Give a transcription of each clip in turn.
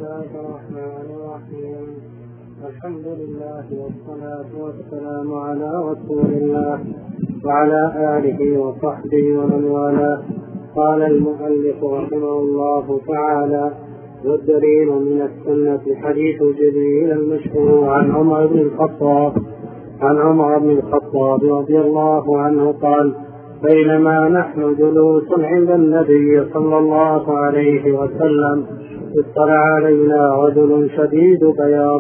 الله الرحمن الرحيم. الحمد لله والصلاة والسلام على رسول الله وعلى آله وصحبه ومن والاه. قال المؤلف رحمه الله تعالى: والدليل من السنة حديث جبريل المشهور عن عمر بن الخطاب رضي الله عنه قال: بينما نحن جلوس عند النبي صلى الله عليه وسلم اطلع علينا رجل شديد بياض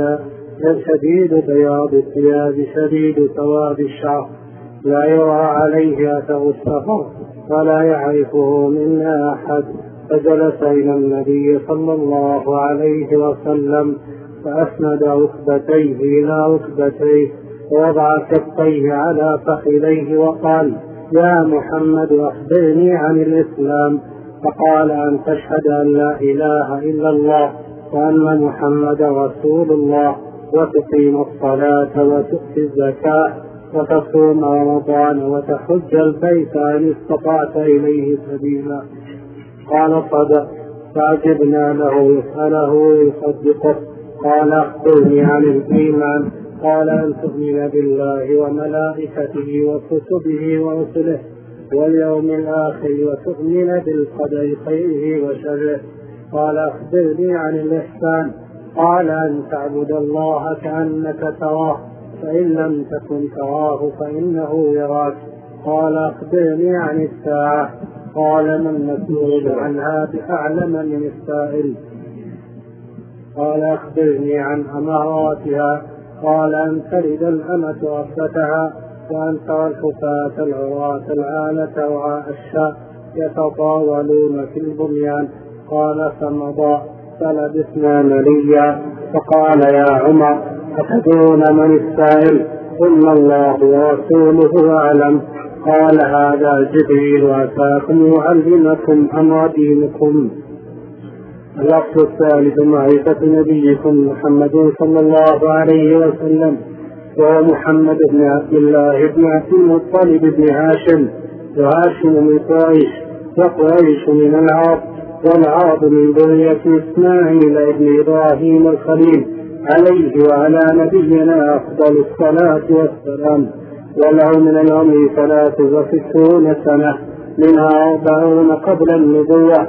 الثياب شديد سواد الشعر، لا يرى عليه أثر السفر ولا يعرفه منا أحد، فجلس إلى النبي صلى الله عليه وسلم فأسند ركبتيه إلى ركبتيه ووضع كفيه على فخذيه وقال: يا محمد أخبرني عن الإسلام. فقال: أن تشهد أن لا إله إلا الله وأن محمد رسول الله، وتقيم الصلاة وتؤتي الزكاة وتصوم رمضان وتحج البيت إن استطعت إليه سبيلا. قال: صدق. فعجبنا له يسأله ويصدقه. قال: أخبرني عن الإيمان. قال: أن تؤمن بالله وملائكته وكتبه ورسله واليوم الآخر وتؤمن بالقدر خيره وشره. قال: أخبرني عن الإحسان. قال: أن تعبد الله كأنك تراه، فإن لم تكن تراه فإنه يراك. قال: أخبرني عن الساعة. قال: من مسؤول عنها بأعلم من السائل. قال: أخبرني عن أماراتها. قال: أن تلد الأمة ربتها، وأن ترى الحفاة العراة العالة رعاء الشاء يتطاولون في البنيان. قال: فمضى فلبثنا مليا. فقال: يا عمر، أتدرون من السائل؟ قلنا: الله ورسوله أعلم. قال: هذا جبريل أتاكم يعلمكم أمر دينكم. الأصل الثالث معرفة نبيكم محمد صلى الله عليه وسلم، وهو محمد بن عبد الله بن عبد المطلب بن هاشم، وهاشم من قريش، وقريش من العرب، والعرب من ذرية إسماعيل بن إبراهيم الخليل عليه وعلى نبينا أفضل الصلاة والسلام. وله من العمر 63 سنة، منها 40 قبل النبوة،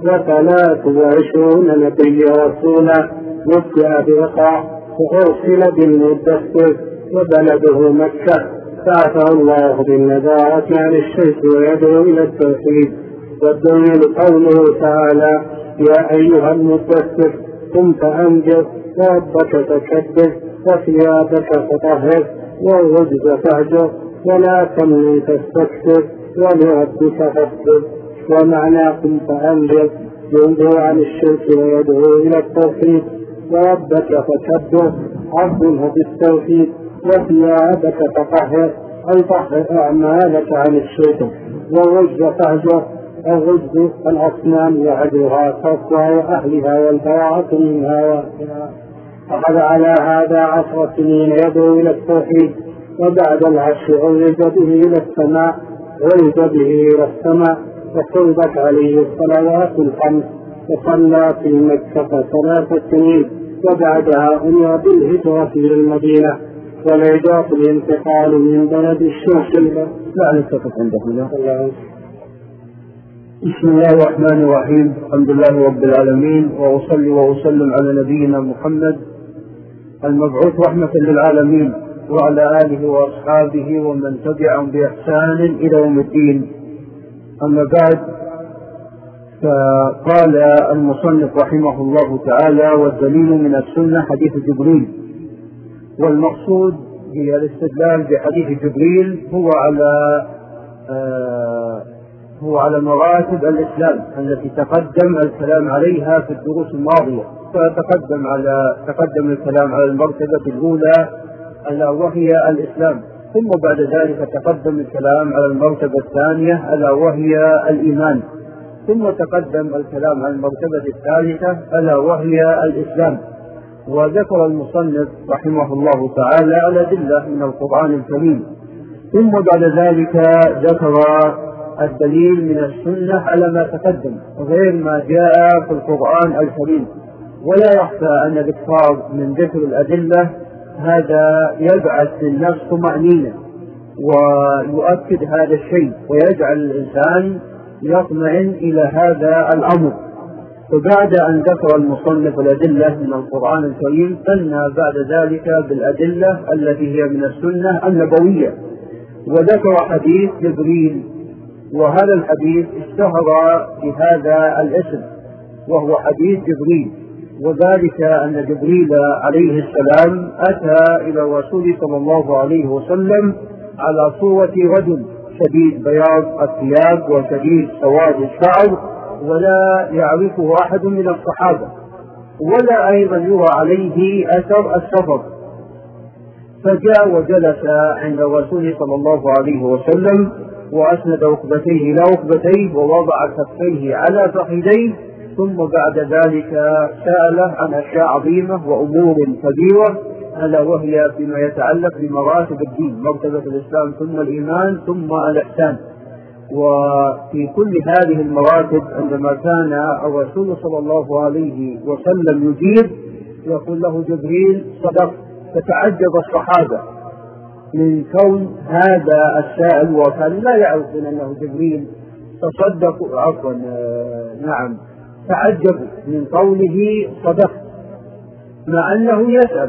و23 نبيا ورسولا. نبئ بوقع وأرسل بالمدثر، وبلده مكة، بعثه الله بالنذارة عن الشرك ويدعو إلى التوحيد. والدليل قوله تعالى: يا أيها المدثر قم فأنذر وربك فكبر وثيابك فطهر والرجز فاهجر ولا تمنن تستكثر ولربك فاصبر. ومعنى قم فأنذر ينذر عن الشرك ويدعو إلى التوحيد، وربك فكبر عظمه بالتوحيد، وثيابك فطهر أي طهر أعمالك عن الشرك، والرجز فاهجر الرجز الأصنام وعدها تقوى أهلها والبراءة منها وأهلها. أخذ على هذا 10 سنين يدعو إلى التوحيد، وبعد العشر عرج به إلى السماء وفرضت عليه الصلوات الخمس، وصلى في مكة 3 سنين، وبعدها أمر بالهجرة إلى المدينة، والهجرة الانتقال من بلد الشرك إلى بسم الله الرحمن الرحيم. الحمد لله رب العالمين، وأصلي وأسلم على نبينا محمد المبعوث رحمة للعالمين، وعلى آله وأصحابه ومن تبعهم بإحسان إلى يوم الدين. أما بعد، فقال المصنف رحمه الله تعالى: والدليل من السنة حديث جبريل. والمقصود هي الاستدلال بحديث جبريل هو على مراتب الإسلام التي تقدم الكلام عليها في الدروس الماضية. تقدم الكلام على المرتبة الأولى ألا وهي الإسلام، ثم بعد ذلك تقدم الكلام على المرتبة الثانية ألا وهي الإيمان، ثم تقدم الكلام على المرتبة الثالثة ألا وهي الإسلام. وذكر المصنف رحمه الله تعالى الأدلة من القرآن الكريم، ثم بعد ذلك ذكر الدليل من السنة على ما تقدم غير ما جاء في القرآن الكريم. ولا يخفى أن الإكثار من ذكر الأدلة هذا يبعث للنفس طمأنينة ويؤكد هذا الشيء ويجعل الإنسان يطمئن إلى هذا الأمر. فبعد أن ذكر المصنف الأدلة من القرآن الكريم ثنى بعد ذلك بالأدلة التي هي من السنة النبوية، وذكر حديث جبريل، وهذا الحديث اشتهر بهذا الاسم وهو حديث جبريل، وذلك أن جبريل عليه السلام أتى إلى الرسول صلى الله عليه وسلم على صورة رجل شديد بياض الثياب وشديد سواد الشعر، ولا يعرفه أحد من الصحابة، ولا أيضا يرى عليه أثر السفر. فجاء وجلس عند الرسول صلى الله عليه وسلم وأسند ركبتيه إلى ركبتيه ووضع كفيه على فخذيه، ثم بعد ذلك سأله عن أشياء عظيمة وأمور كبيرة، ألا وهي فيما يتعلق بمراتب الدين، مرتبة الإسلام ثم الإيمان ثم الإحسان. وفي كل هذه المراتب عندما كان الرسول صلى الله عليه وسلم يجيب يقول له جبريل صدق، فتعجب الصحابة من كون هذا السائل وكان لا يعرفون أنه جبريل تصدقوا نعم تعجبوا من قوله صدق مع أنه يسأل.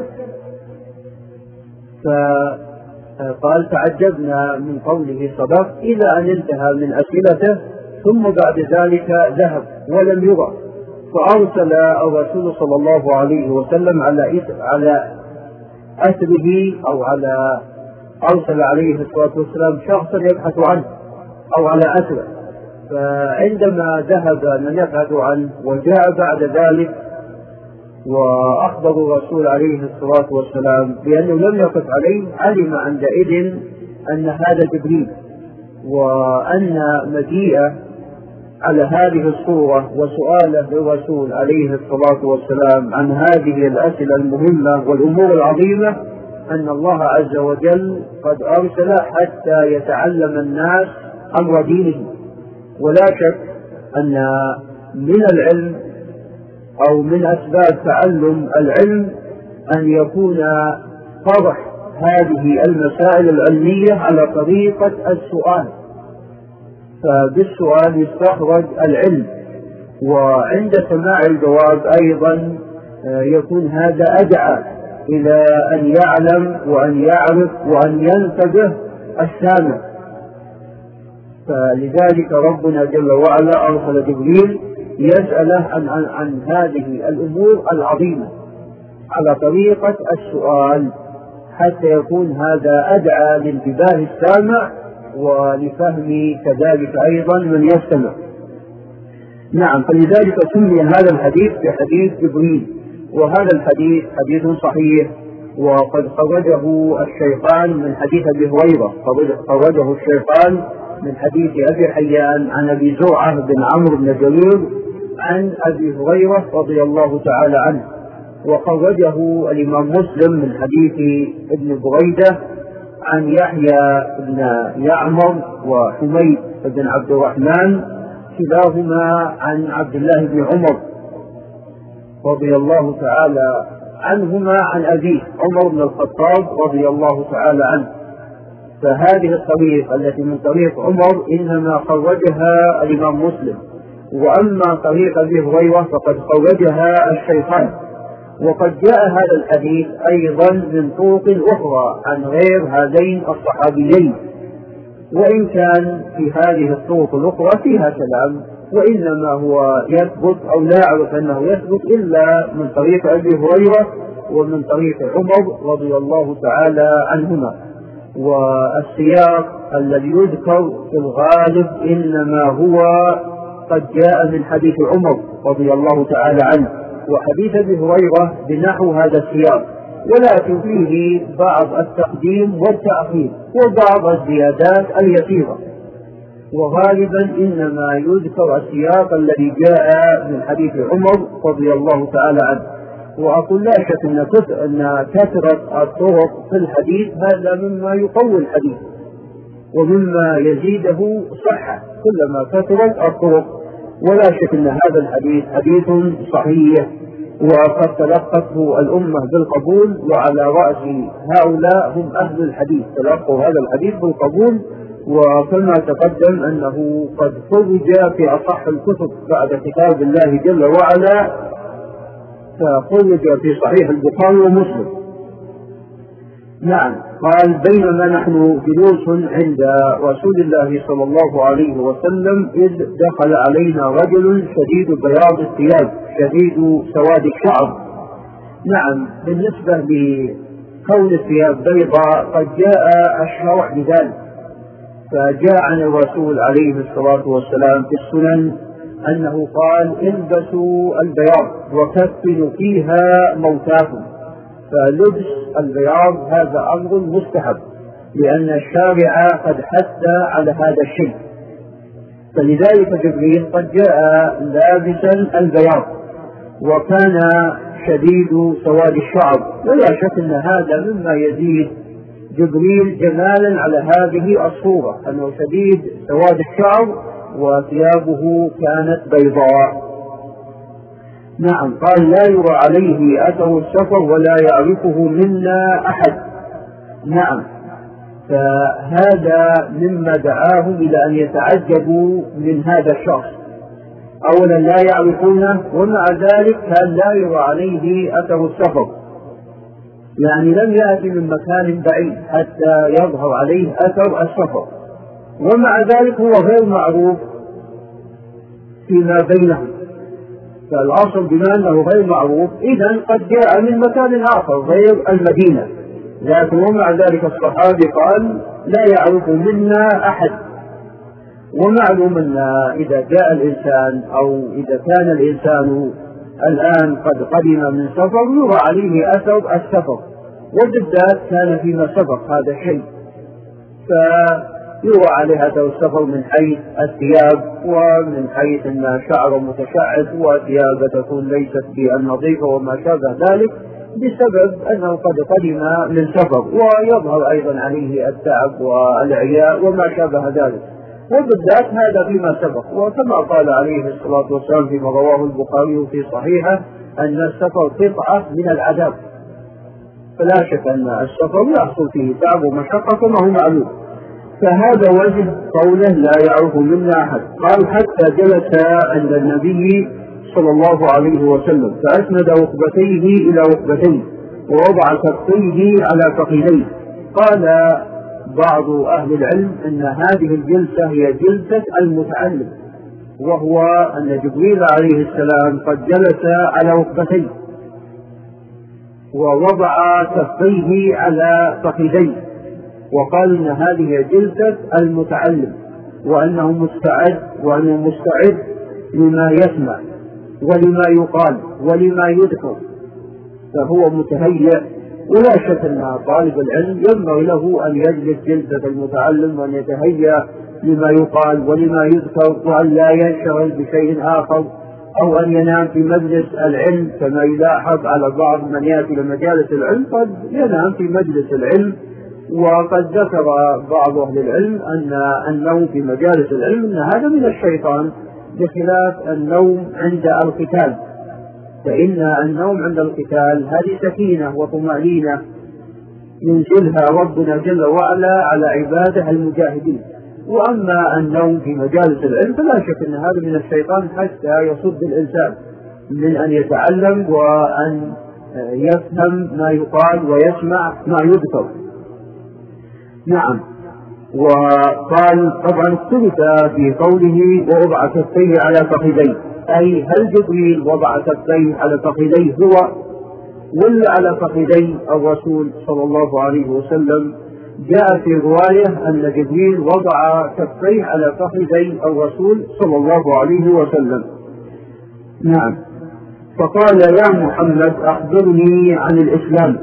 فقال تعجبنا من قوله صدق إلى أن انتهى من أسئلته، ثم بعد ذلك ذهب ولم يرى. فأرسل الرسول صلى الله عليه وسلم على أثره أرسل عليه الصلاة والسلام شخصا يبحث عنه أو على أثره. فعندما ذهب من يبحث عنه وجاء بعد ذلك وأخبر الرسول عليه الصلاة والسلام بأنه لم يقف عليه، علم عندئذ أن هذا جبريل، وأن مجيئه على هذه الصورة وسؤاله للرسول عليه الصلاة والسلام عن هذه الأسئلة المهمة والأمور العظيمة أن الله عز وجل قد أرسل حتى يتعلم الناس أمر دينه. ولا شك أن من العلم أو من أسباب تعلم العلم أن يكون طرح هذه المسائل العلمية على طريقة السؤال، فبالسؤال يستخرج العلم، وعند سماع الجواب أيضا يكون هذا أدعى إلى أن يعلم وأن يعرف وأن ينتبه السامع. فلذلك ربنا جل وعلا أرسل جبريل يسأله عن هذه الأمور العظيمة على طريقة السؤال، حتى يكون هذا أدعى لانتباه السامع ولفهم كذلك أيضا من يستمع. نعم، فلذلك سمي هذا الحديث بحديث جبريل. وهذا الحديث حديث صحيح، وقد خرجه الشيخان من حديث أبي هريرة، خرجه الشيخان من حديث أبي حيان عن أبي زرعة بن عمرو بن جرير عن أبي هريرة رضي الله تعالى عنه، وخرجه الإمام مسلم من حديث ابن بريدة عن يحيى بن يعمر وحميد بن عبد الرحمن كلاهما عن عبد الله بن عمر رضي الله تعالى عنهما عن أبيه عمر بن الخطاب رضي الله تعالى عنه. فهذه الطريقة التي من طريق عمر إنما خرجها الإمام مسلم، وأما طريق أبي هريرة فقد خرجها الشيخان. وقد جاء هذا الحديث أيضا من طرق أخرى عن غير هذين الصحابيين، وإن كان في هذه الطرق الأخرى فيها كلام، وإنما هو يثبت أو لا أعرف أنه يثبت إلا من طريق أبي هريرة ومن طريق عمر رضي الله تعالى عنهما. والسياق الذي يذكر في الغالب إنما هو قد جاء من حديث عمر رضي الله تعالى عنه، وحديث أبي هريرة بنحو هذا السياق، ولكن فيه بعض التقديم والتأخير وبعض الزيادات اليسيرة، وغالبا إنما يذكر السياق الذي جاء من حديث عمر رضي الله تعالى عنه. وأقول لا شك أن كثرة الطرق في الحديث هذا مما يقوي الحديث ومما يزيده صحة كلما كثرت الطرق، ولا شك أن هذا الحديث حديث صحيح وقد تلقته الأمة بالقبول، وعلى رأس هؤلاء هم أهل الحديث، تلقوا هذا الحديث بالقبول. وكما تقدم أنه قد خرج في أصح الكتب بعد كتاب الله جل وعلا، فخرج في صحيح البخاري ومسلم. نعم. قال: بينما نحن جلوس عند رسول الله صلى الله عليه وسلم إذ دخل علينا رجل شديد بياض الثياب شديد سواد الشعر. نعم، بالنسبة لكون الثياب بيضاء قد جاء الشرع بذلك، فجاء عن الرسول عليه الصلاة والسلام في السنن أنه قال: البسوا البياض وكفنوا فيها موتاكم. فلبس البياض هذا أمر مستحب، لأن الشارع قد حث على هذا الشيء. فلذلك جبريل قد جاء لابسا البياض وكان شديد سواد الشعر، ولا شك أن هذا مما يزيد جبريل جمالا على هذه الصورة، أنه شديد سواد الشعر وثيابه كانت بيضاء. نعم. قال: لا يرى عليه أثر السفر ولا يعرفه منا أحد. نعم، فهذا مما دعاهم إلى أن يتعجبوا من هذا الشخص. أولا لا يعرفونه، ومع ذلك كان لا يرى عليه أثر السفر، يعني لم يأتي من مكان بعيد حتى يظهر عليه أثر السفر، ومع ذلك هو غير معروف فيما بينهم. فالأصل بما أنه غير معروف إذن قد جاء من مكان آخر غير المدينة، لكن ومع ذلك الصحابي قال: لا يعرف منا أحد. ومعلوم أن إذا جاء الإنسان أو إذا كان الإنسان الآن قد قدم من سفر يرى عليه أثر السفر، وبالذات كان فيما سبق هذا الشيء، فيرى عليه أثر السفر من حيث الثياب، ومن حيث أن شعر متشعث وثياب تكون ليست بالنظيفة وما شابه ذلك، بسبب أنه قد قدم من سفر، ويظهر أيضا عليه التعب والعياء وما شابه ذلك، وبالذات هذا فيما سبق. وكما قال عليه الصلاة والسلام فيما رواه البخاري في صحيحه أن السفر قطعة من العذاب، فلا شك أن السفر يحصل فيه تعب ومشقة كما هو معلوم. فهذا وجه قوله: لا يعرف منا أحد. قال: حتى جلس عند النبي صلى الله عليه وسلم فأسند ركبتيه إلى ركبتيه ووضع كفيه على فخذيه. قال بعض أهل العلم أن هذه الجلسة هي جلسة المتعلم، وهو أن جبريل عليه السلام قد جلس على ركبتيه ووضع كفيه على فخذيه، وقال إن هذه جلسة المتعلم، وأنه مستعد لما يسمع ولما يقال ولما يذكر، فهو متهيأ. ولا شك أن طالب العلم ينبغي له أن يجلس جلسة المتعلم وأن يتهيأ لما يقال ولما يذكر، وأن لا ينشغل بشيء آخر، أو أن ينام في مجلس العلم كما يلاحظ على بعض من يأتي لمجالس العلم قد ينام في مجلس العلم. وقد ذكر بعض أهل العلم أن النوم في مجالس العلم أن هذا من الشيطان، بخلاف النوم عند القتال، فإن النوم عند القتال هذه سكينة وطمأنينة ينزلها ربنا جل وعلا على عباده المجاهدين. وأما النوم في مجالس العلم فلا شك أن هذا من الشيطان حتى يصد الإنسان من أن يتعلم وأن يفهم ما يقال ويسمع ما يذكر. نعم. وقال طبعا اختلف في قوله ووضع كفيه على فخذيه، أي هل جبريل وضع كفيه على فخذيه هو ولا على فخذي الرسول صلى الله عليه وسلم؟ جاء في رواية أن جبريل وضع كفيه على فخذي الرسول صلى الله عليه وسلم. نعم. فقال: يا محمد أخبرني عن الإسلام.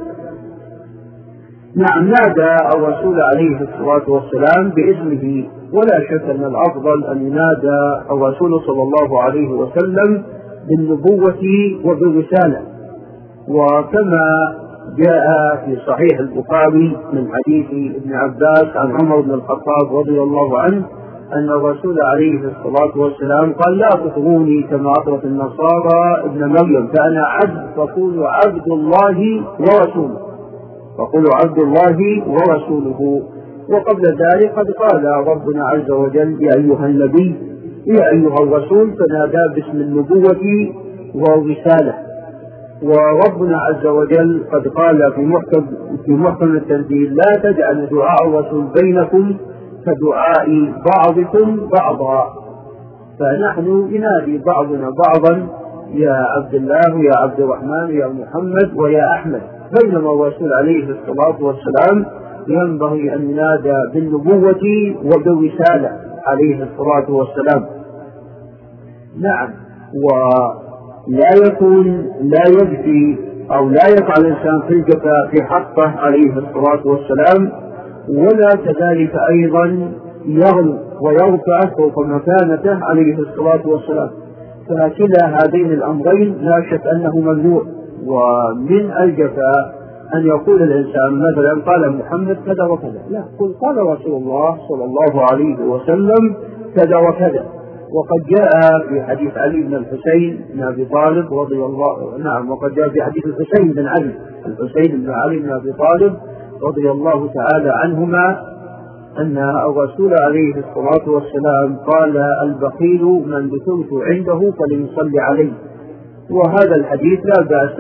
نعم، نادى الرسول عليه الصلاة والسلام باسمه، ولا شك أن الأفضل أن ينادى الرسول صلى الله عليه وسلم بالنبوة وبالرسالة، وكما جاء في صحيح البخاري من حديث ابن عباس عن عمر بن الخطاب رضي الله عنه أن الرسول عليه الصلاة والسلام قال لا تطروني كما أطرت النصارى ابن مريم، فأنا عبد فقولوا عبد الله ورسوله، فقولوا عبد الله ورسوله. وقبل ذلك قد قال ربنا عز وجل يا أيها النبي يا أيها الرسول، فنادى باسم النبوة والرسالة. وربنا عز وجل قد قال في محكم التنزيل لا تجعل دعاء الرسول بينكم كدعاء بعضكم بعضا، فنحن ينادي بعضنا بعضا يا عبد الله ويا عبد الرحمن ويا محمد ويا أحمد، بينما الرسول عليه الصلاة والسلام ينبغي أن ينادى بالنبوة وبالرسالة عليه الصلاة والسلام. نعم، ولا يجفي أو لا يقع الإنسان في الجفاء في حقه عليه الصلاة والسلام، ولا كذلك أيضا يغلو ويرفع فوق مكانته عليه الصلاة والسلام. فكلا هذين الأمرين لا شك أنه ممنوع. ومن الجفاء أن يقول الإنسان مثلا قال محمد كذا وكذا، لا، قل قال رسول الله صلى الله عليه وسلم كذا وكذا. وقد جاء في حديث علي بن الحسين بن أبي طالب رضي الله وقد جاء في حديث الحسين بن علي بن أبي طالب رضي الله تعالى عنهما أن الرسول عليه الصلاة والسلام قال البخيل من ذكرت عنده فليصلي عليه. وهذا الحديث لا بأس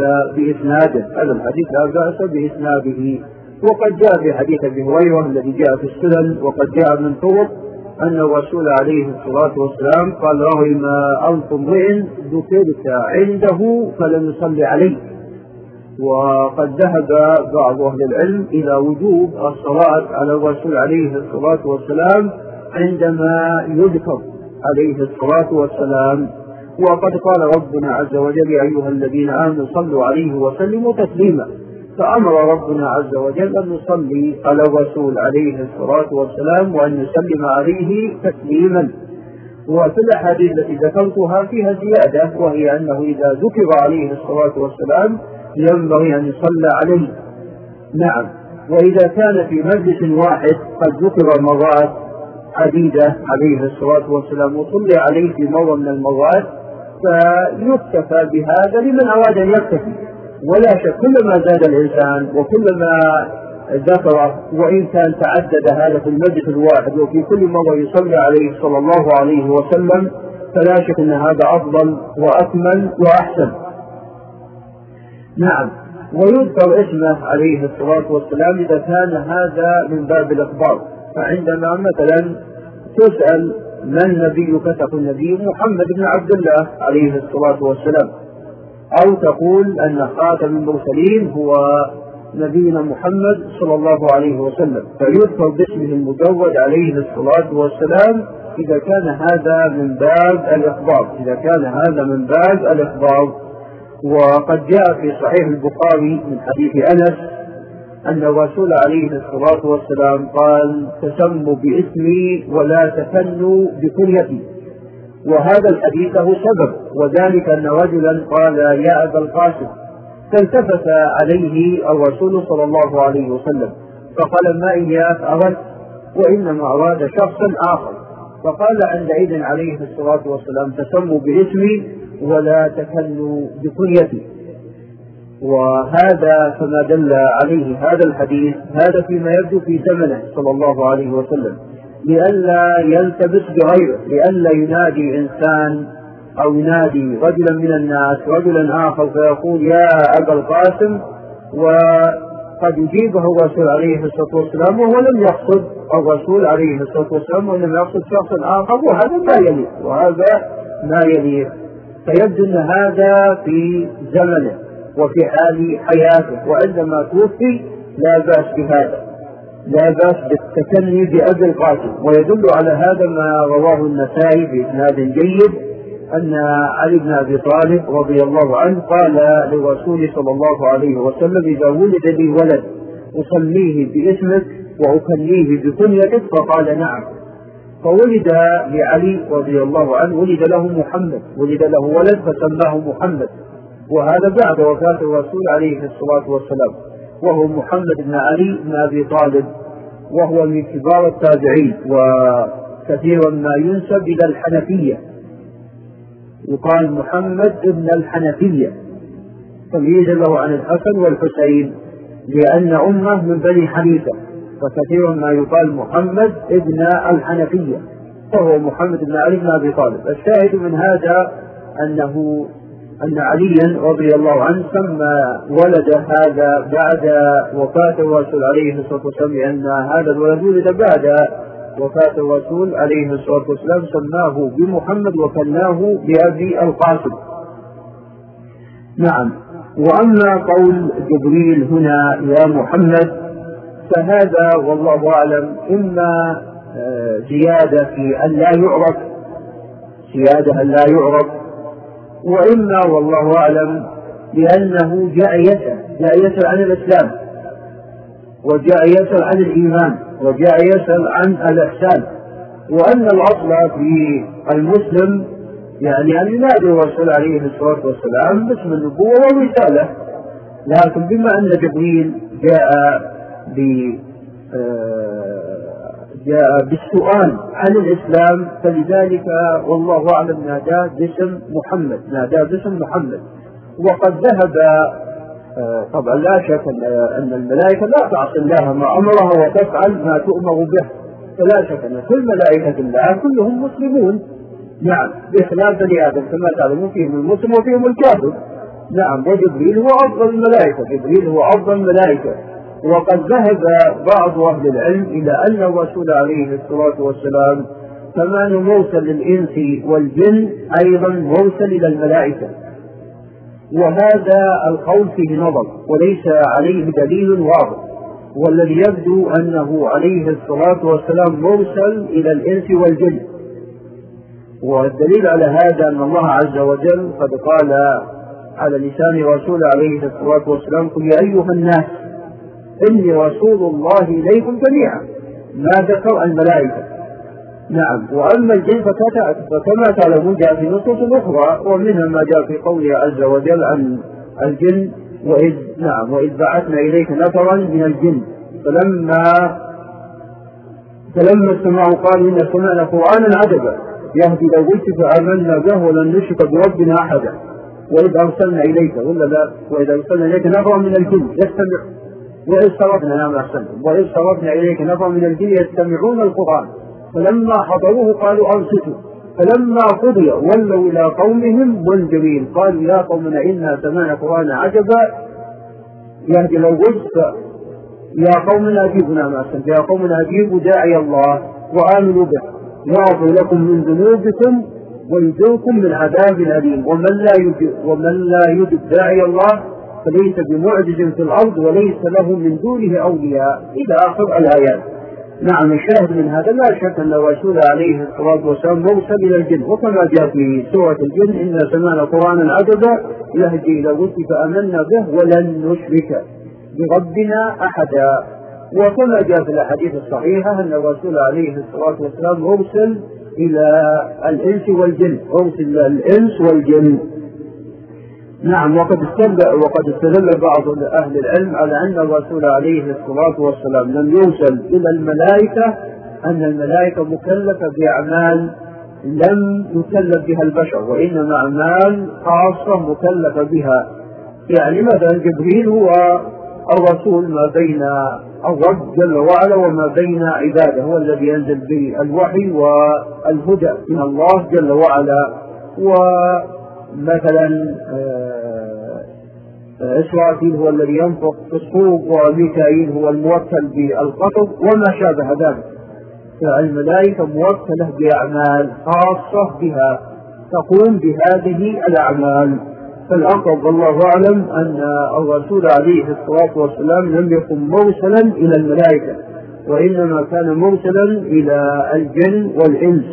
بإسناده، وقد جاء في حديث أبي هريرة الذي جاء في السنن، وقد جاء من طرق أن الرسول عليه الصلاة والسلام قال رغم أنف امرئ ذكرت عنده فلم يصلي عليه. وقد ذهب بعض أهل العلم إلى وجوب الصلاة على الرسول عليه الصلاة والسلام عندما يذكر عليه الصلاة والسلام. وقد قال ربنا عز وجل يا أيها الذين آمنوا صلوا عليه وسلموا تسليما، فأمر ربنا عز وجل أن نصلي على الرسول عليه الصلاة والسلام وأن نسلم عليه تسليما. وفي الأحاديث التي ذكرتها فيها زيادة، وهي أنه إذا ذكر عليه الصلاة والسلام ينبغي أن يصلى عليه. نعم، وإذا كان في مجلس واحد قد ذكر مرات عديدة عليه الصلاة والسلام وصلي عليه في مرة من المرات فيكتفى بهذا لمن أراد أن يكتفي. ولا شك كلما زاد الإنسان وكلما ذكر، وإن كان تعدد هذا في المجلس الواحد وفي كل مرة يصلي عليه صلى الله عليه وسلم، فلا شك أن هذا أفضل وأكمل وأحسن. نعم، ويذكر اسمه عليه الصلاة والسلام إذا كان هذا من باب الإخبار. فعندما مثلا تسأل من نبيك تقول النبي محمد بن عبد الله عليه الصلاة والسلام، أو تقول أن خاتم المرسلين هو نبينا محمد صلى الله عليه وسلم، فيذكر باسمه المجرد عليه الصلاة والسلام إذا كان هذا من باب الإخبار. وقد جاء في صحيح البخاري من حديث أنس أن الرسول عليه الصلاة والسلام قال تسموا باسمي ولا تثنوا بكنيتي. وهذا الحديث له سبب، وذلك أن رجلا قال يا أبا القاسم، فالتفت عليه الرسول صلى الله عليه وسلم فقال ما إياك أردت، وإنما أراد شخصا آخر. فقال عندئذ عليه الصلاة والسلام تسموا باسمي ولا تكنوا بكنيتي. وهذا كما دل عليه هذا الحديث هذا فيما يبدو في زمنه صلى الله عليه وسلم، لئلا يلتبس بغيره، لئلا ينادي إنسان أو ينادي رجلا من الناس رجلا آخر فيقول يا أبا القاسم، وقد يجيبه الرسول عليه الصلاة والسلام وهو لم يقصد الرسول عليه الصلاة والسلام وإنما يقصد شخصا آخر، وهذا ما يليق. فيبدو أن هذا في زمنه وفي حال حياته، وعندما توفي لا بأس بهذا، لا بأس بالتكني بأبي القاسم. ويدل على هذا ما رواه النسائي بإسناد جيد أن علي بن أبي طالب رضي الله عنه قال للرسول صلى الله عليه وسلم إذا ولد لي ولد أسميه باسمك وأكنيه بكنيتك؟ فقال نعم. فولد لعلي رضي الله عنه ولد له محمد، ولد له ولد فسماه محمد، وهذا بعد وفاة الرسول عليه الصلاة والسلام، وهو محمد بن علي بن أبي طالب، وهو من كبار التابعين. كثيرا ما ينسب إلى الحنفية، يقال محمد ابن الحنفية تمييزا له عن الحسن والحسين، لأن أمه من بني حنيفة، فكثيرا ما يقال محمد ابن الحنفية، فهو محمد بن علي بن أبي طالب. الشاهد من هذا أن عليا رضي الله عنه سمى ولد هذا بعد وفاة الرسول عليه الصلاة والسلام، لأن هذا الولد ولد بعد وفاة الرسول عليه الصلاة والسلام، سماه بمحمد وكناه بأبي القاسم. نعم. وأما قول جبريل هنا يا محمد فهذا والله أعلم إما زيادة في أن لا يعرف، زيادة أن لا يعرف، وإما والله أعلم لأنه جاء يسأل عن الإسلام، وجاء يسأل عن الإيمان، وجاء يسأل عن الإحسان، وأن الأصل في المسلم يعني أن ينادي الرسول عليه الصلاة والسلام باسم النبوة والرسالة، لكن بما أن جبريل جاء بالسؤال عن الإسلام فلذلك والله أعلم ناداه باسم محمد. وقد ذهب طبعا لا شك أن الملائكة لا تعصي الله ما أمرها وتفعل ما تؤمر به، فلا شك أن كل ملائكة الله كلهم مسلمون، نعم، بخلاف بني آدم كما تعلمون فيهم المسلم وفيهم الكافر. نعم. وجبريل هو أفضل الملائكة، وقد ذهب بعض أهل العلم إلى أن الرسول عليه الصلاة والسلام كمان مرسل للإنس والجن أيضا مرسل إلى الملائكة، وهذا القول فيه نظر وليس عليه دليل واضح، والذي يبدو أنه عليه الصلاة والسلام مرسل إلى الإنس والجن. والدليل على هذا أن الله عز وجل قد قال على لسان رسول عليه الصلاة والسلام قل يا أيها الناس إني رسول الله إليكم جميعا، ما ذكر الملائكة. نعم. وأما الجن فكما تعلمون جاء في نصوص أخرى، ومنها ما جاء في قوله عز وجل عن الجن وإذ بعثنا إليك نفرا من الجن فلما استمعوا قالوا إن سمعنا قرآنا عجبا يهدي إلى الرشد فآمنا به ولن نشرك بربنا أحدا وإذ أرسلنا إليك نفرا من الجن وإذ صرفنا إليك نفرا من الجن يستمعون القرآن فلما حضروه قالوا أنصتوا فلما قضي ولوا إلى قومهم منذرين قالوا يا قومنا إنا سمعنا قرآنا عجبا يهدي إلى الرشد يا قومنا أجيبنا ما أحسنت، يا قومنا أجيبوا داعي الله وآمنوا به يغفر لكم من ذنوبكم ويجركم من عذاب أليم، ومن لا يجب داعي الله فليس بمعجز في الأرض وليس له من دونه أولياء إلى آخر الآيات. نعم. الشاهد من هذا لا شك أن الرسول عليه الصلاة والسلام مرسل إلى الجن، وكما جاء في سورة الجن إنا سمعنا قرآنا عجبا يهدي إلى الرشد فآمنا به ولن نشرك بربنا أحدا. وكما جاء في الأحاديث الصحيحة أن الرسول عليه الصلاة والسلام مرسل إلى الإنس والجن. نعم. وقد استدل بعض أهل العلم على أن الرسول عليه الصلاة والسلام لم يرسل إلى الملائكة، أن الملائكة مكلفة بأعمال لم يكلف بها البشر، وإنما أعمال خاصة مكلفة بها. يعني مثلا جبريل هو الرسول ما بين الرب جل وعلا وما بين عباده، هو الذي ينزل بالوحي والهدى من الله جل وعلا. ومثلا إسرافيل هو الذي ينفخ في الصور، وميكائيل هو الموكل بالقطر وما شابه ذلك. فالملائكة موكلة بأعمال خاصة بها تقوم بهذه الأعمال. فالأقرب والله أعلم أن الرسول عليه الصلاة والسلام لم يكن مرسلا إلى الملائكة، وإنما كان مرسلا إلى الجن والإنس.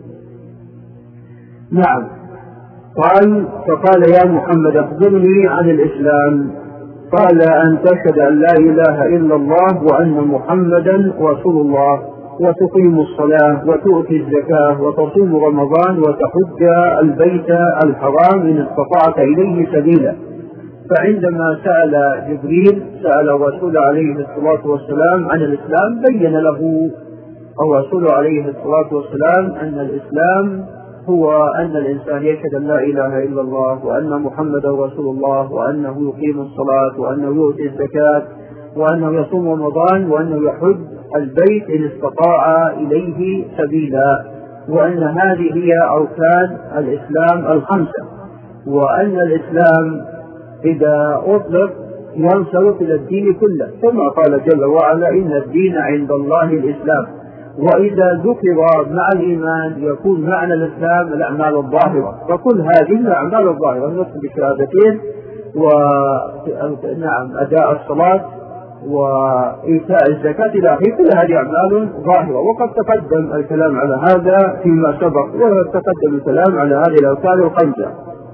نعم. فقال يا محمد أخبرني عن الإسلام. قال أن تشهد أن لا إله إلا الله وأن محمدا رسول الله وتقيم الصلاة وتؤتي الزكاة وتصوم رمضان وتحج البيت الحرام إن استطعت إليه سبيلا. فعندما سأل جبريل الرسول عليه الصلاة والسلام عن الإسلام بين له الرسول عليه الصلاة والسلام أن الإسلام هو أن الإنسان يشهد أن لا إله إلا الله وأن محمدا رسول الله وأنه يقيم الصلاة وأنه يؤتي الزكاة وأنه يصوم رمضان وأنه يحج البيت إن استطاع إليه سبيلا، وأن هذه هي أركان الإسلام الخمسة، وأن الإسلام إذا أطلق ينصرف إلى الدين كله، كما قال جل وعلا إن الدين عند الله الإسلام. وإذا ذكر مع الإيمان يكون معنى الإسلام الأعمال الظاهرة، فكل هذه الأعمال الظاهرة النطق بالشهادتين ونعم أداء الصلاة وإيتاء الزكاة إلى آخره، كل هذه أعمال ظاهرة. وقد تقدم الكلام على هذا فيما سبق، وتقدم الكلام على هذه الأركان الخمسة.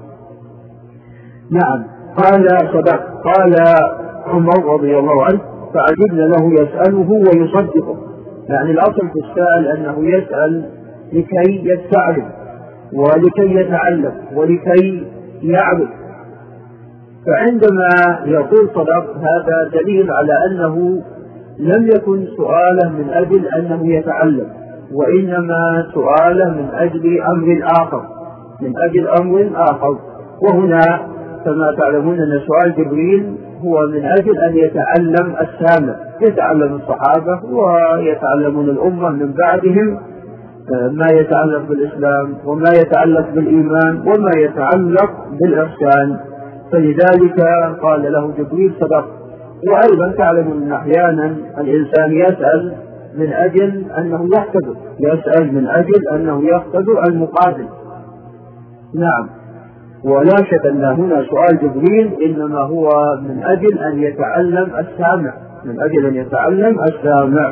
نعم. قال صدق. قال عمر رضي الله عنه فعجبنا له يسأله ويصدقه، يعني الأصل في السائل أنه يسأل لكي يستعلم ولكي يتعلم ولكي يعرف، فعندما يقول صدق هذا دليل على أنه لم يكن سؤاله من أجل أنه يتعلم، وإنما سؤاله من أجل أمر آخر، من أجل أمر آخر. وهنا كما تعلمون أن سؤال جبريل هو من أجل أن يتعلم السامع، يتعلم الصحابة ويتعلمون الأمة من بعدهم ما يتعلق بالإسلام وما يتعلق بالإيمان وما يتعلق بالإحسان، فلذلك قال له جبريل صدق. وأيضا تعلم أن أحيانا الإنسان يسأل من أجل أنه يحتضر، يسأل من أجل أنه يحتضر المقابل. نعم. ولا شك أن هنا سؤال جبريل إنما هو من أجل أن يتعلم السامع، من أجل أن يتعلم السامع.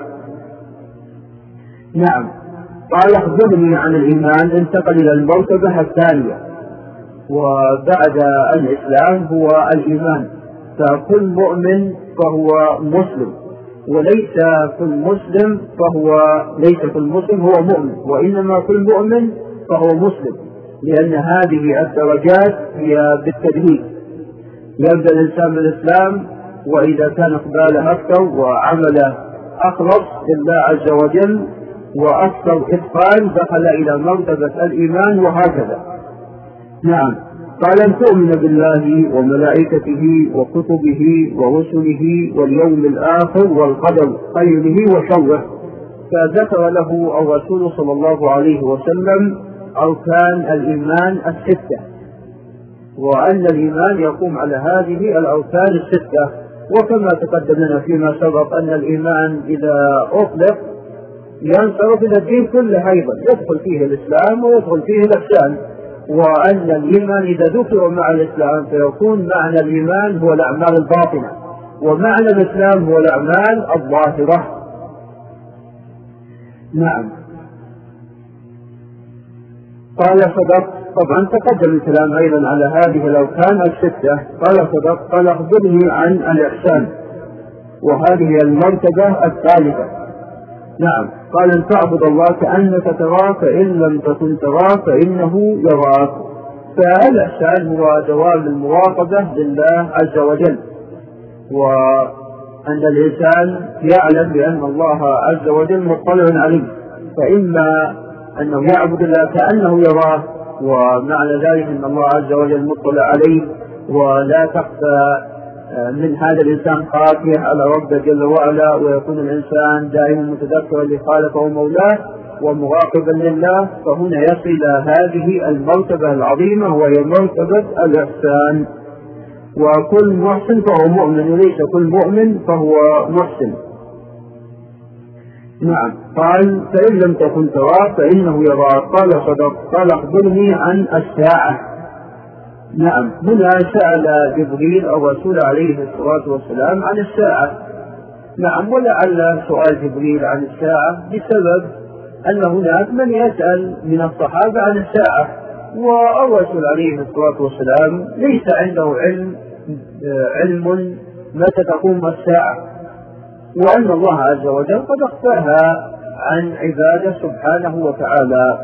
نعم. قال أخبرني عن الإيمان، انتقل إلى المرتبة الثانية، وبعد الإسلام هو الإيمان. فكل مؤمن فهو مسلم، وليس كل مسلم ليس كل مسلم هو مؤمن، وإنما كل مؤمن فهو مسلم، لأن هذه الدرجات هي بالتدريج. يبدأ الإنسان بالإسلام، وإذا كان إقباله أكثر وعمله أخلص لله عز وجل وأكثر إتقان دخل إلى مرتبة الإيمان، وهكذا. نعم. قال أن تؤمن بالله وملائكته وكتبه ورسله واليوم الآخر والقدر خيره وشره، فذكر له الرسول صلى الله عليه وسلم أركان الإيمان الستة، وأن الإيمان يقوم على هذه الأركان الستة. وكما تقدم لنا فيما سبق أن الإيمان إذا أطلق ينصرف إلى الدين كله أيضا، يدخل فيه الإسلام ويدخل فيه الإحسان، وأن الإيمان إذا ذكر مع الإسلام فيكون معنى الإيمان هو الأعمال الباطنة، ومعنى الإسلام هو الأعمال الظاهرة. نعم. قال صدق. طبعا تقدم الكلام أيضا على هذه الأركان الستة. قال صدق. قال أخبرني عن الإحسان، وهذه المرتبة الثالثة. نعم. قال أن تعبد الله كأنك تراه فإن لم تكن تراه فإنه يراك. فالإحسان هو دوام المراقبة لله عز وجل، وأن الإنسان يعلم بأن الله عز وجل مطلع عليه، فإما أنه يعبد الله كأنه يراه، ومعنى ذلك أن الله عز وجل مطلع عليه ولا تخفى من هذا الإنسان خافية على ربه جل وعلا، ويكون الإنسان دائما متذكرا لخالقه ومولاه ومراقبا لله، فهنا يصل إلى هذه المرتبة العظيمة وهي مرتبة الإحسان. وكل محسن فهو مؤمن، وليس كل مؤمن فهو محسن. نعم. قال فإن لم تكن تراه فإنه يراك. قال صدق. قال أخبرني عن الساعة. نعم. هنا سأل جبريل الرسول عليه الصلاة والسلام عن الساعة. نعم. ولعل سؤال جبريل عن الساعة بسبب أن هناك من يسأل من الصحابة عن الساعة، والرسول عليه الصلاة والسلام ليس عنده علم متى تقوم الساعة، وأن الله عز وجل قد أخفاها عن عباده سبحانه وتعالى.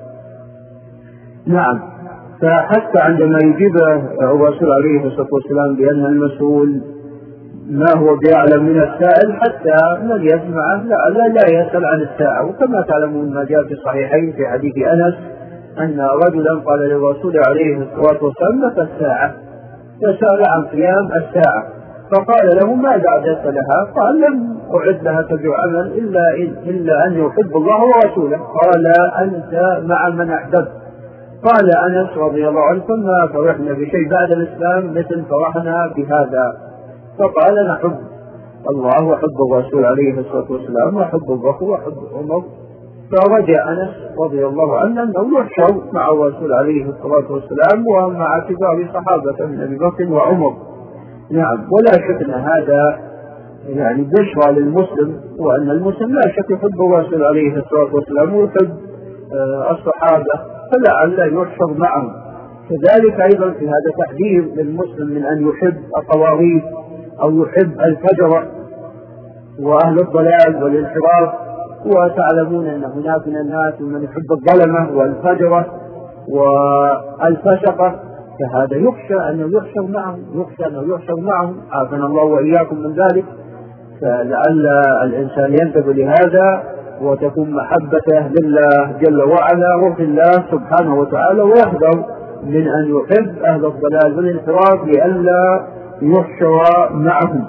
نعم. فحتى عندما يجيب الرسول عليه الصلاة والسلام بأن المسؤول ما هو بأعلم من السائل حتى من يسمعه لا يسأل عن الساعة. وكما تعلمون ما جاء في الصحيحين في حديث أنس أن رجلا قال للرسول عليه الصلاة والسلام متى الساعة؟ فسأل عن قيام الساعة فقال له ماذا أعددت لها؟ قال لم أعد لها تبع عمل إلا أن يحب الله ورسوله. قال أنت مع من أحببت. قال أنس رضي الله عنه ما فرحنا بشيء بعد الإسلام مثل فرحنا بهذا. فقال نحب الله وحب الرسول عليه الصلاة والسلام وحب الرسول وحب عمر. فرجع أنس رضي الله عنه أنه يحشر مع الرسول عليه الصلاة والسلام ومع كبار صحابة من أبي بكر وعمر. نعم، ولا شك أن هذا يعني بشرى للمسلم، وأن المسلم لا شك يحب الرسول عليه الصلاة والسلام ويحب الصحابة، فلعل يحشر معهم. كذلك أيضا في هذا تحذير للمسلم من أن يحب الطواغيت أو يحب الفجر وأهل الضلال والانحراف. وتعلمون أن هناك من الناس من يحب الظلمة والفجرة والفسقة، فهذا يخشى أنه يحشر معهم، عافنا الله وإياكم من ذلك. فلعل الإنسان ينتبه لهذا وتكون محبته لله جل وعلا وفي الله سبحانه وتعالى، ويحذر من أن يحب أهل الضلال والانحراف لئلا يحشر معهم.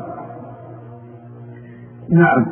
نعم.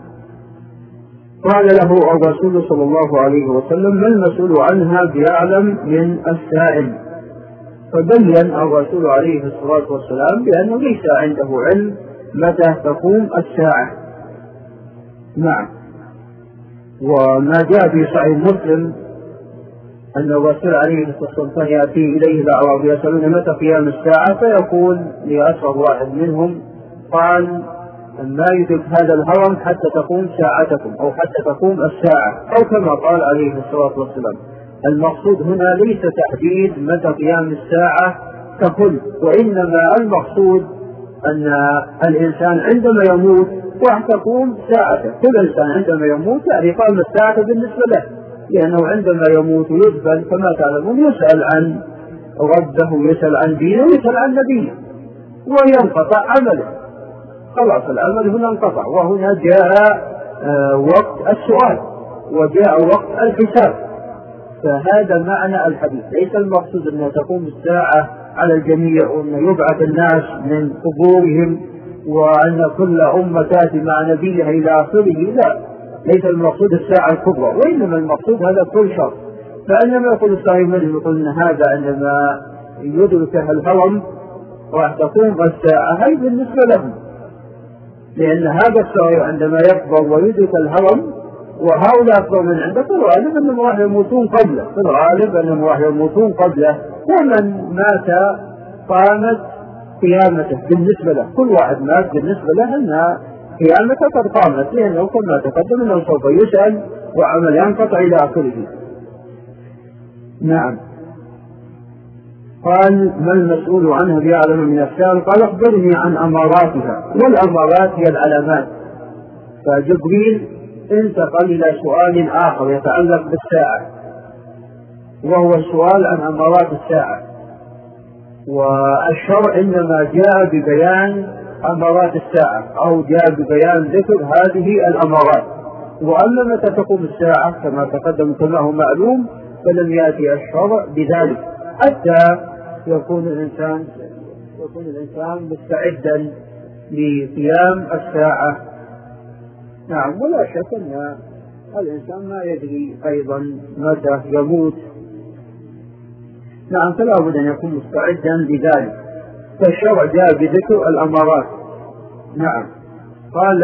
قال له الرسول صلى الله عليه وسلم ما المسؤول عنها بأعلم من السائل؟ فبين الرسول عليه الصلاة والسلام بأنه ليس عنده علم متى تقوم الساعة. نعم. وما جاء في صحيح مسلم أن الرسول عليه الصلاة والسلام يأتي إليه الأعراب يسألون متى قيام الساعة، فيقول لأسرى واحد منهم قال ما يدرك هذا الهرم حتى تقوم ساعتكم أو حتى تقوم الساعة، أو كما قال عليه الصلاة والسلام. المقصود هنا ليس تحديد متى قيام الساعة ككل، وإنما المقصود أن الإنسان عندما يموت راح تقوم ساعته. كل إنسان عندما يموت يعني قام الساعة بالنسبة له، لأنه عندما يموت يدفن كما تعلمون يسأل عن ربه ويسأل عن دينه ويسأل عن نبيه وينقطع عمله، خلاص العمل هنا انقطع. وهنا جاء وقت السؤال وجاء وقت الحساب. فهذا معنى الحديث، ليس المقصود أن تقوم الساعة على الجميع وأن يبعث الناس من قبورهم وأن كل أمة تأتي مع نبيها إلى آخره، لا، ليس المقصود الساعة الكبرى، وإنما المقصود هذا كل شر. فعندما يقول الصحيح مسلم يقول أن هذا عندما يدرك الهرم راح تقوم الساعة، هي بالنسبة لهم، لأن هذا الصغير عندما يكبر ويدرك الهرم وهؤلاء أكبر من عنده في الغالب أنهم راح يموتون قبله، ومن مات قامت قيامته بالنسبة له. كل واحد مات بالنسبة له أن قيامته قد قامت، لأنه كما تقدم أنه سوف يسأل وعمل ينقطع إلى آخره. نعم. قال ما المسؤول عنها بأعلم من السائل؟ قال اخبرني عن أماراتها. والأمارات هي العلامات. فجبريل انتقل إلى سؤال آخر يتعلق بالساعة، وهو السؤال عن أمارات الساعة. والشرع إنما جاء ببيان أمارات الساعة أو جاء ببيان ذكر هذه الأمارات. وأما متى تقوم الساعة كما تقدم كما هو معلوم فلم يأتي الشرع بذلك حتى يكون الإنسان مستعدا لقيام الساعة. نعم. ولا شك أن الإنسان ما يدري أيضا متى يموت. نعم. فلا بد أن يكون مستعدا لذلك، فالشرع جاء بذكر الأمارات. نعم. قال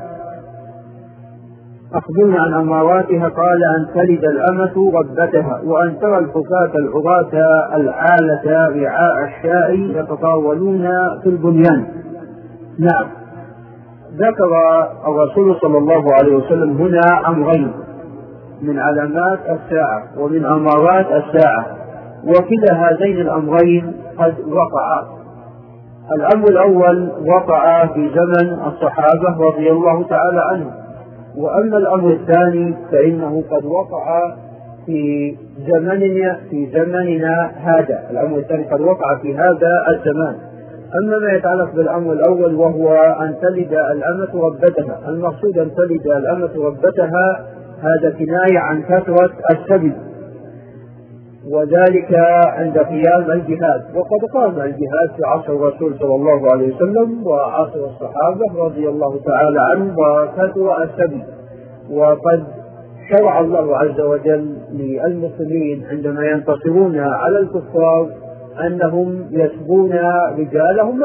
أخبرنا عن أماراتها. قال أن تلد الأمة ربتها وأن ترى الحفاة العراة العالة رعاء الشاء يتطاولون في البنيان. نعم. ذكر الرسول صلى الله عليه وسلم هنا أمرين من علامات الساعة ومن أمارات الساعة، وكلا هذين الأمرين قد وقعا. الأمر الأول وقع في زمن الصحابة رضي الله تعالى عنهم، وأما الأمر الثاني فإنه قد وقع في زمننا هذا. الأمر الثاني قد وقع في هذا الزمان. أما ما يتعلق بالأمر الأول وهو أن تلد الأمة ربتها، المقصود أن تلد الأمة ربتها هذا كناية عن كثرة السبي، وذلك عند قيام الجهاد. وقد قام الجهاد في عصر الرسول صلى الله عليه وسلم وعصر الصحابة رضي الله تعالى عنهم، وكثر السبي. وقد شرع الله عز وجل للمسلمين عندما ينتصرون على الكفار أنهم يسبون رجالهم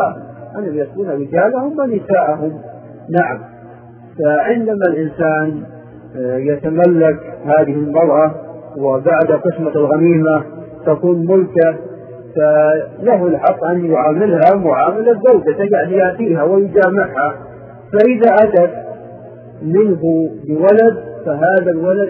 ونساءهم، نعم. فعندما الإنسان يتملك هذه المرأة وبعد قسمة الغنيمة تكون ملكه، فله الحق أن يعاملها معاملة زوجته، يعني يأتيها ويجامعها. فإذا أتت منه بولد فهذا الولد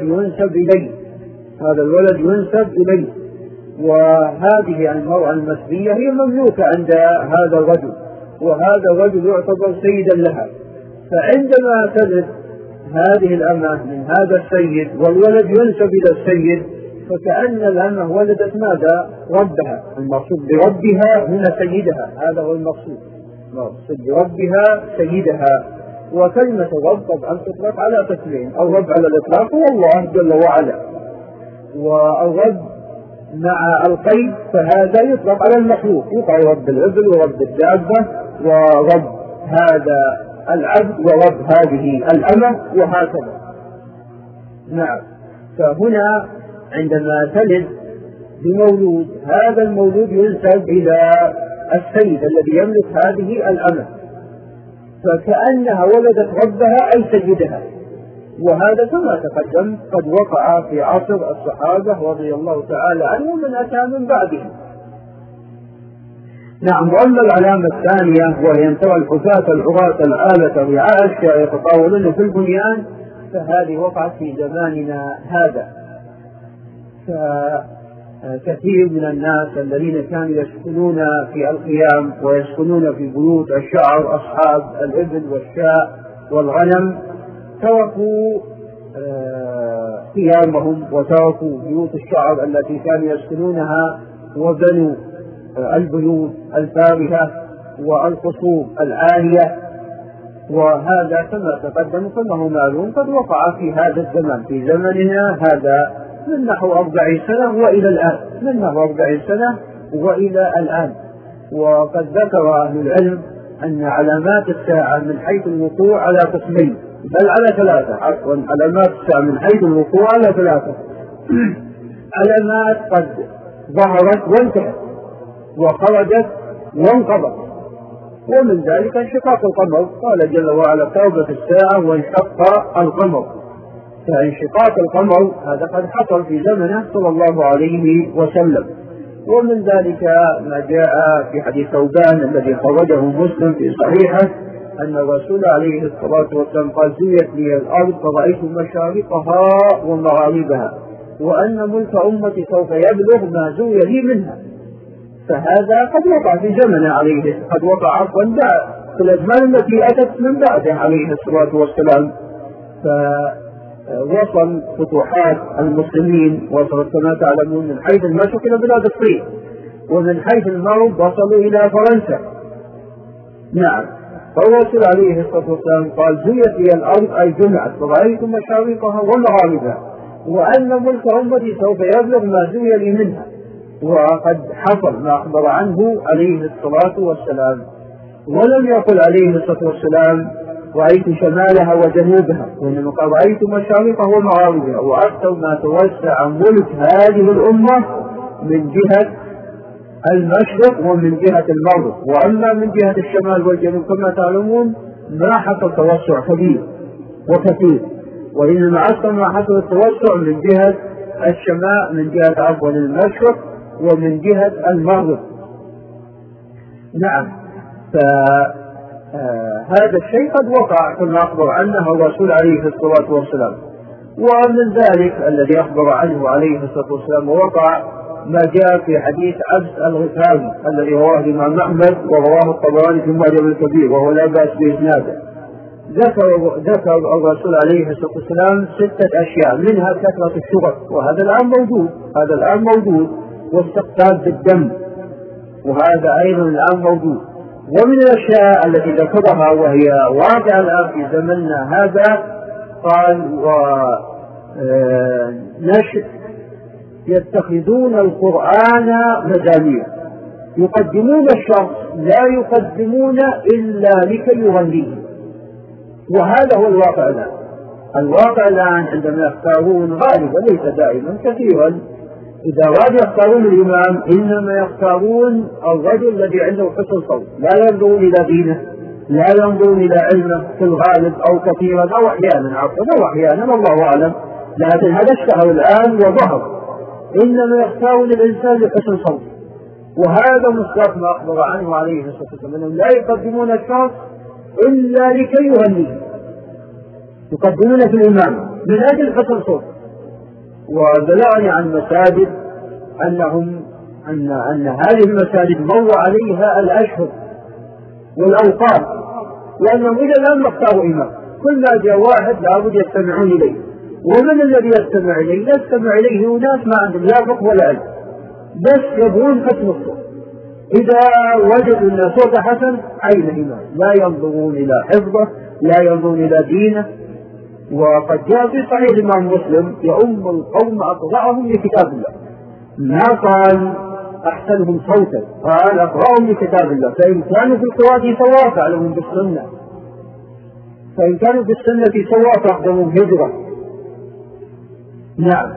ينسب إليه، وهذه المرأة المسبية هي مملوكة عند هذا الرجل، وهذا الرجل يعتبر سيدا لها. فعندما تلد هذه الأمة من هذا السيد والولد ينسب إلى السيد، فكأن الأمة ولدت ماذا؟ ربها. المقصود بربها هنا سيدها، هذا هو المقصود بربها سيدها. وكلمة رب طبعا تطلق على قسمين، الرب على الإطلاق هو الله جل وعلا، والرب مع القيد فهذا يطلق على المخلوق، يقال رب الإبل ورب الدابة ورب هذا العبد ورب هذه الأمة وهكذا، نعم. فهنا عندما تلد بمولود، هذا المولود ينسب إلى السيد الذي يملك هذه الأمة، فكأنها ولدت ربها أي سيدها. وهذا كما تقدم قد وقع في عصر الصحابة رضي الله تعالى عنهم من أتى من بعدهم، نعم. وأما العلامة الثانية وهي أن ترى الحفاة العراة العالة الرعاة يتطاولون في البنيان، فهذه وقعت في زماننا هذا. فكثير من الناس الذين كانوا يسكنون في الخيام ويسكنون في بيوت الشعر أصحاب الإبل والشاء والغنم تركوا خيامهم وتركوا بيوت الشعر التي كانوا يسكنونها وبنوا البيوت الفارهة والقصور العالية. وهذا كما تقدم كما هو معلوم قد وقع في هذا الزمان، في زمننا هذا من نحو 40 سنة وإلى الآن. وقد ذكر أهل العلم أن علامات الساعة من حيث الوقوع على قسمين، بل على ثلاثة، علامات الساعة من حيث الوقوع على ثلاثة. علامات قد ظهرت وانتهت وخرجت وانقضت، ومن ذلك انشقاق القمر، قال جل وعلا توبة الساعة وانشق القمر. فانشقاق القمر هذا قد حصل في زمنه صلى الله عليه وسلم. ومن ذلك ما جاء في حديث ثوبان الذي خرجه مسلم في صحيحه أن الرسول عليه الصلاة والسلام قال زويت لي الأرض فرأيت مشارقها ومغاربها وأن ملك أمتي سوف يبلغ ما زوي لي منها. فهذا قد وقع في زمنه قد وقع عفوا في الأزمان التي أتت من بعده عليه الصلاة والسلام. فوصل فتوحات المسلمين وصلت كما تعلمون من حيث المشرق إلى بلاد الصين، ومن حيث المغرب وصلوا إلى فرنسا، نعم. فالرسول عليه الصلاة والسلام قال زويت لي الأرض أي جمعت فرأيت مشارقها ومغاربها وأن ملك أمتي سوف يبلغ ما زوي لي منها. وقد حصل ما أخبر عنه عليه الصلاة والسلام. ولم يقل عليه الصلاة والسلام رأيت شمالها وجنوبها، وإنما قال رأيت مشارقها ومغاربها. وأكثر ما توسع ملك هذه الأمة من جهة المشرق ومن جهة المغرب، وأما من جهة الشمال والجنوب كما تعلمون ما حصل توسع كبير وكثير، وإنما أكثر ما حصل التوسع من جهة الشمال، من جهة عفوا المشرق ومن جهة المغرب، نعم. فهذا الشيء قد وقع كما أخبر عنه الرسول عليه الصلاة والسلام. ومن ذلك الذي أخبر عنه عليه الصلاة والسلام ووقع ما جاء في حديث عبس الغفاري الذي رواه الإمام أحمد ورواه الطبراني في المعجم الكبير وهو لا بأس بإسناده. ذكر الرسول عليه الصلاة والسلام 6 أشياء، منها كثرة الشرب، وهذا الآن موجود، واستقطاب بالدم، وهذا أيضا الآن موجود. ومن الأشياء التي ذكرها وهي واقعة الآن في زمننا هذا، قال ونشر يتخذون القرآن مزامير، يقدمون الشخص لا يقدمون إلا لكي يغنيه. وهذا هو الواقع الآن. الواقع الآن عندما يختارون غالبا ليس دائما كثيرا، إذا رادوا يختارون الإمام إنما يختارون الرجل الذي عنده حسن صوت، لا ينظرون إلى دينه، لا ينظرون إلى علمه في الغالب أو كثيرا أو أحيانا أو أحيانا الله أعلم، لكن هذا اشتهر الآن وظهر. إنما يختارون الإنسان لحسن صوت، وهذا مصداق ما أخبر عنه عليه الصلاة والسلام أنهم لا يقدمون الشخص إلا لكي يغنيه، يقدمون في الإمام من أجل حسن صوت. وبلغني عن مساجد أن هذه المساجد مر عليها الأشهر والأوقات، لأنهم إلى الآن اختاروا إمام، كل ما جاء واحد لابد يستمعون إليه. ومن الذي يستمع إليه؟ يستمع إليه ناس ما عندهم لا فقه ولا علم، بس يبغون حسن الصوت. إذا وجدوا أن صوت حسن عين الإمام، لا ينظرون إلى حفظه، لا ينظرون إلى دينه. وقد جاء في صحيح الإمام مسلم يؤم القوم أقرأهم لكتاب الله، ما قال أحسنهم صوتا، قال أقرأهم لكتاب الله، فإن كانوا في القراءة سواء فعلهم بالسنة، فإن كانوا بالسنة سواء فأقدموا هجرة. نعم،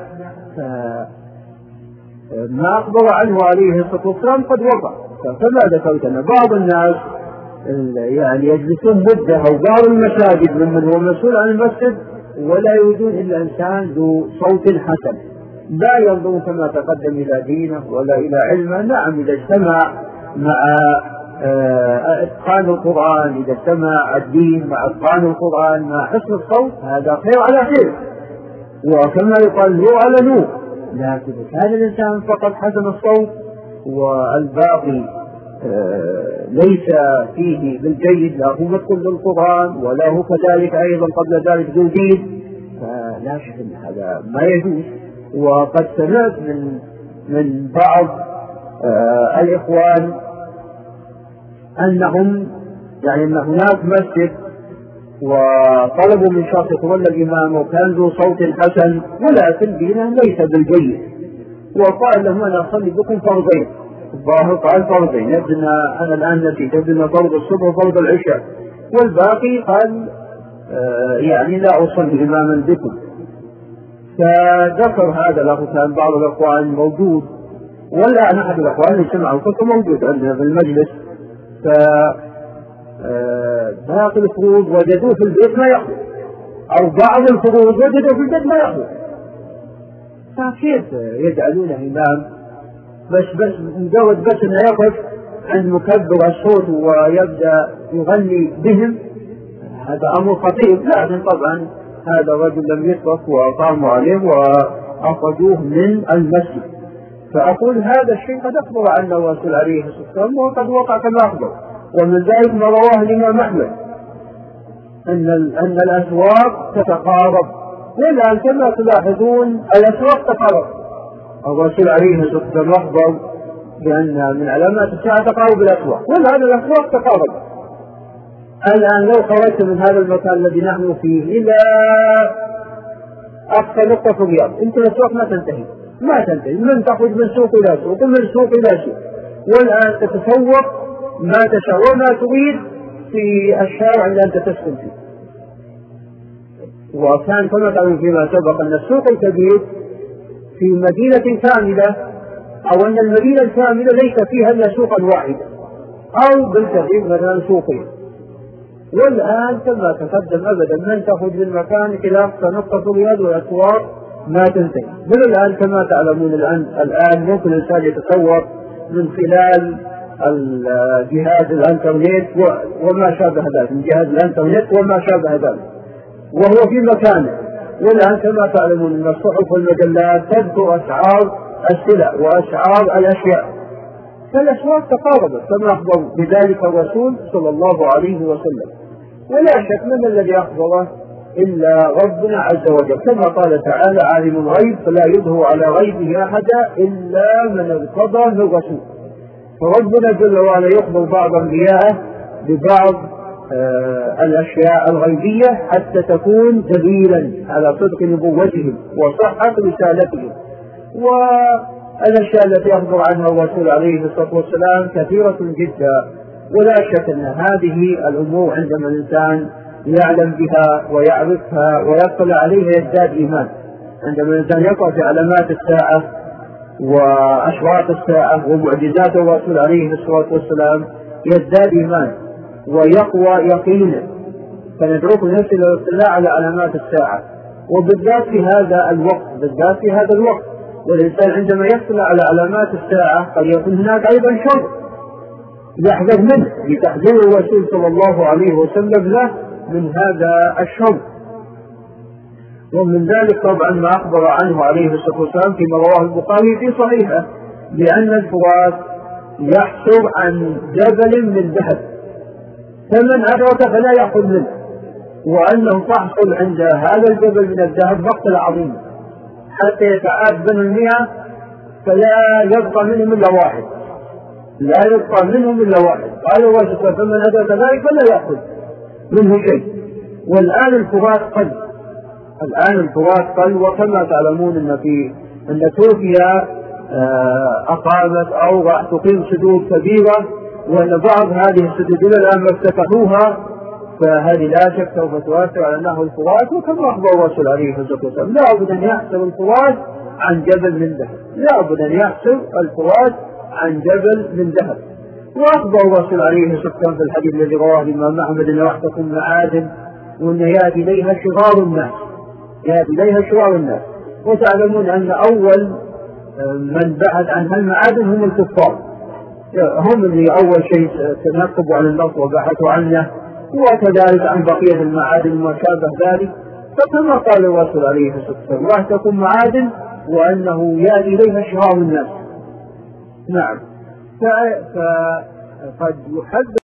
ما أخبر عنه عليه الصلاة والسلام قد وقع. فما ذكرت أن بعض الناس يعني يجلسون مدة، أو بعض المساجد ممن هو مسؤول عن المسجد ولا يريدون إلا إنسان ذو صوت حسن، لا ينظر كما تقدم إلى دينه ولا إلى علمه. نعم، إذا اجتمع مع إتقان القرآن، إذا اجتمع الدين مع إتقان القرآن مع حسن الصوت، هذا خير على خير، وكما يقال نور على نور. لكن كان الإنسان فقط حسن الصوت والباقي ليس فيه بالجيد، لا هو مثل للقرآن ولا هو كذلك أيضا قبل ذلك ذو دين، فلا شك أن هذا ما يجوز. وقد سمعت من بعض الإخوان أنهم أن هناك مسجد وطلبوا من شخص يتولى الإمام وكان ذو صوت حسن ولكن دينه ليس بالجيد، وقال لهم أنا أصلي بكم فرضين. الظاهر قال فرضين، يبدنا أنا الآن نسيت، يبدنا فرض الصبح وفرض العشاء، والباقي قال لا أصلي إماما بكم. فذكر هذا له، كان بعض الأخوان موجود، والآن أحد الأخوان اللي سمعوا الخطبة موجود عندنا في المجلس، باقي الفروض وجدوه في البيت ما يأخذ، أو بعض الفروض وجدوه في البيت ما يأخذ، فكيف يجعلونه إمام بس مجرد بس انه يقف عند مكبر الصوت ويبدأ يغني بهم؟ هذا أمر خطير. لكن طبعا هذا الرجل لم يترك وقاموا عليه وأخرجوه من المسجد. فأقول هذا الشيء قد أخبر عنه الرسول عليه الصلاة والسلام وقد وقع كما أخبر. ومن ذلك ما رواه الإمام أحمد أن الأسواق تتقارب، والآن كما تلاحظون الأسواق تقارب. الرسول عليه الصلاة والسلام أخبر بأن من علامات الساعة تقارب الأسواق، والآن الأسواق تقارب. الآن لو خرجت من هذا المكان الذي نحن فيه إلى أقصى نقطة في الرياض، أنت الأسواق ما تنتهي، من تخرج من سوق إلى سوق ومن سوق إلى سوق، والآن تتسوق ما تشاء وما تريد في الشارع اللي أنت تسكن فيه. وكان كما تعلم فيما سبق أن السوق الكبير في مدينة كاملة، أو أن المدينة الكاملة ليس فيها إلا سوقا واحدا أو بالكثير مثلا سوقين. والآن كما تقدم أبدا من تخرج من مكانك إلى أقصى نقطة الرياض والأسواق ما تنتهي. بل الآن كما تعلمون الآن ممكن الإنسان يتصور من خلال جهاز الانترنت وما شابه ذلك، من جهاز الانترنت وما شابه ذلك وهو في مكانه. والآن كما تعلمون أن الصحف والمجلات تذكر أسعار السلع وأسعار الأشياء، فالأسواق تقاربت كما أخبر بذلك الرسول صلى الله عليه وسلم. ولا شك من الذي أخبره إلا ربنا عز وجل، كما قال تعالى عالم الغيب فلا يظهر على غيبه أحدا إلا من ارتضى من رسول. فربنا جل وعلا يخبر بعض أنبيائه ببعض الأشياء الغيبية حتى تكون دليلا على صدق نبوتهم وصحة رسالتهم. والأشياء التي يخبر عنها الرسول عليه الصلاة والسلام كثيرة جدا، ولا شك أن هذه الأمور عندما الإنسان يعلم بها ويعرفها ويطلع عليها يزداد إيمان. عندما الإنسان يقرأ في علامات الساعة وأشراط الساعة ومعجزات الرسول عليه الصلاة والسلام يزداد إيمان ويقوى يقينا. فندعوكم نفسه إلى الاطلاع على علامات الساعة، وبالذات في هذا الوقت، والإنسان عندما يطلع على علامات الساعة قد يكون هناك أيضا شر يحذر منه لتحذير الرسول صلى الله عليه وسلم له من هذا الشر. ومن ذلك طبعا ما أخبر عنه عليه الصلاة والسلام فيما رواه البخاري في صحيحه بأن الفرات يحصر عن جبل من ذهب، فمن أدرك فلا يأخذ منه، وأنه تحصل عند هذا الجبل من الذهب مقتل عظيم حتى يتعاد بين 100 فلا يبقى منهم إلا واحد، قال الرسول فمن أدرك ذلك فلا يأخذ منه شيء. والآن الفرات قل، وكما تعلمون أن تركيا أقامت أو راح تقيم سدود كبيرة، وأن بعض هذه السدود إلى الآن ما افتتحوها، فهذه لا شك سوف تؤثر على نهر الفرات. وكما أخبر الرسول عليه الصلاة والسلام لا بد أن يحسب الفرات عن جبل من ذهب، وأخبر الرسول عليه الصلاة والسلام في الحديث الذي رواه الإمام أحمد أن وحدكم معادن وأن يأتي إليها شرار الناس. وتعلمون أن أول من بحث عن هالمعادن هم الكفار، هم اللي أول شيء تنقبوا عن النصر وبحثوا عنه، وكذلك عن بقية المعادن وما شابه ذلك. فكما قال الرسول عليه الصلاة والسلام وحدكم معادن وأنه يأتي إليها شرار الناس. نعم، فقد يحدث